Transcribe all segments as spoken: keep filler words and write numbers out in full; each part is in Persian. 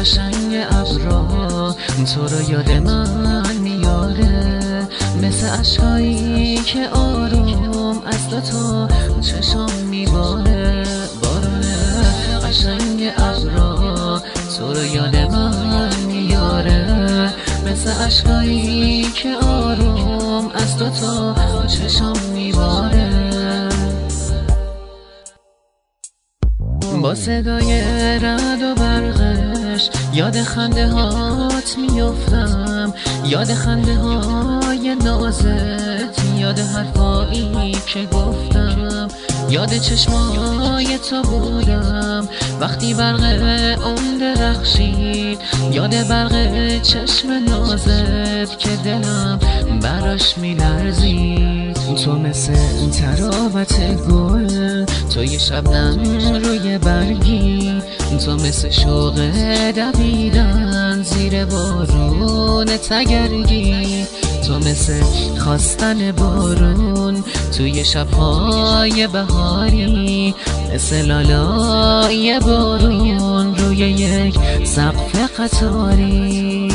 قشنگ ابرا تو رو یاد من میاره، مثل عشقایی که آروم از دو تا چشام میباره. بارون قشنگ ابرا تو رو یاد من میاره، مثل عشقایی که آروم از دو تا چشام میباره. با صدای رعد و برقش یاد خنده هات میافتم، یاد خنده های نازت، یاد حرفایی که گفتم، یاد چشمای تو بودم وقتی برق اون درخشید، یاد برق چشم نازت که دلم براش میلرزید. تو مثل تراوت گل، تو یه شبنم روی برگی، تو مثل شوق دویدن زیر بارون تگرگی، تو مثل خواستن بارون توی شبهای بهاری، مثل لالای بارون روی یک سقف قطاری.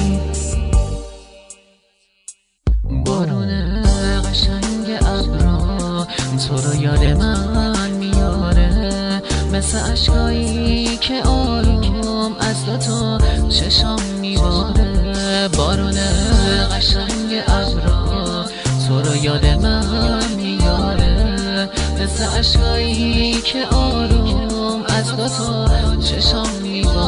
بارون قشنگ ابرا تو رو یاد من میاره، مثل عشقایی که آروم از دو تا چشام میباره. بارون قشنگ ابرا تو رو یاد من میاره، مثل عشقایی که آروم از دو تا چشام میباره.